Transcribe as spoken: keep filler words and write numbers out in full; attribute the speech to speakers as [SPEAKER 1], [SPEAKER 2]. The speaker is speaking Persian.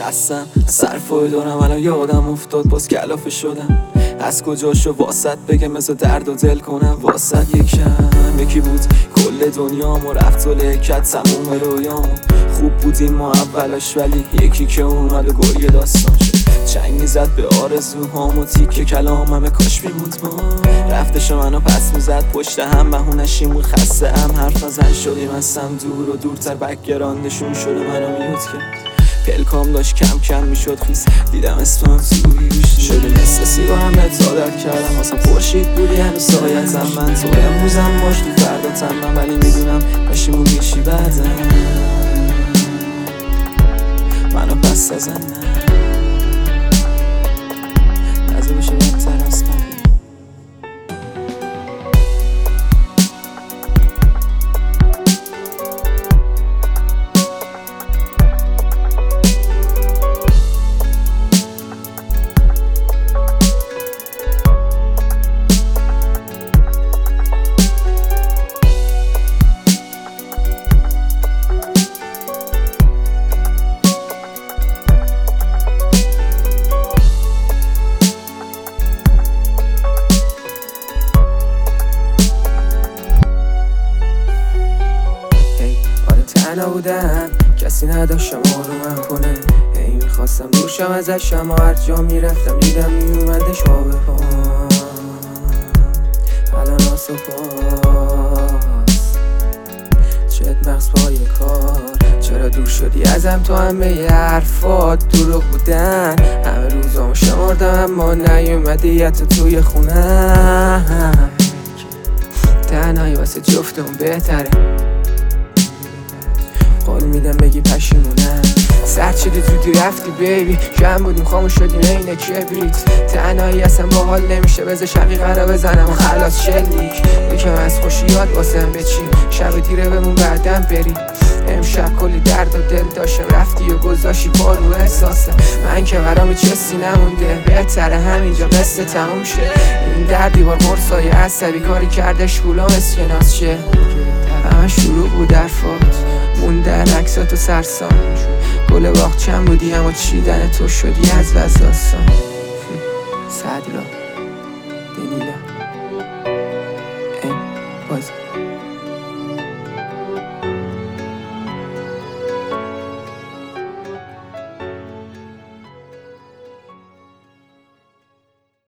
[SPEAKER 1] خستم صرفای دارم الان یادم افتاد باز کلافه شدم از کجاشو واسط بگم مثل درد و دل کنم واسط یکم یکی بود کل دنیامو رفت و لکت تموم رویامو خوب بودیم ما اولش ولی یکی که اومد و گریه داستان شد چنگ میزد به آرزوهام و تیک کلام همه کاش میبود ما رفتش منو پس میزد پشت هم بهونشیم بود خسته هم حرف نزن شدیم هستم دور و دورتر بکگراندشون شده منو میوت کرد پلکام داشت کم کم میشد خیس دیدم اسمم توی گوشتی شده مثل سیگارم اتادر کردم واسه خورشید بودی هنو سایتم من تو امروزم باش تو فرداتم من ولی میدونم پشیمون میشی بعدم منو پس ازن نزه بشه بدتر از قبل تنها بودم کسی نداشتم آرومم کنه هی میخواستم دوشم ازش اما هر جا میرفتم دیدم میومدش آب پا الان آسو پاس چت مغز پای کار چرا دور شدی ازم تو همه ی حرفات دروغ بودن همه روزامو شمردم اما نیومدی حتی توی خونم تنهایی واسه جفتمون بهتره قول میدم بگی پشیمونم سرد شدی زودی رفتی بیبی جمع بودیم خاموش شدیم اینه کبریت تنهایی اصلا باحال نمیشه بذار شقیقه رو بزنم و خلاص شلیک یکم از خوشیات واسم بچین شب دیره بمون بعدم بریم امشب کلی درد و دل داشتم رفتی و گذاشی پا رو احساسم من که برام چستی نمونده بهتره همینجا قصه تموم شه این در دیوار قرصای عصبی کاری کردش گولام اسکناس شه همه شروع بود درفات مونده عکسات و سرسان گل باغ چند بودی اما چیدن تو شدی از وز داستان صدرا دنیلا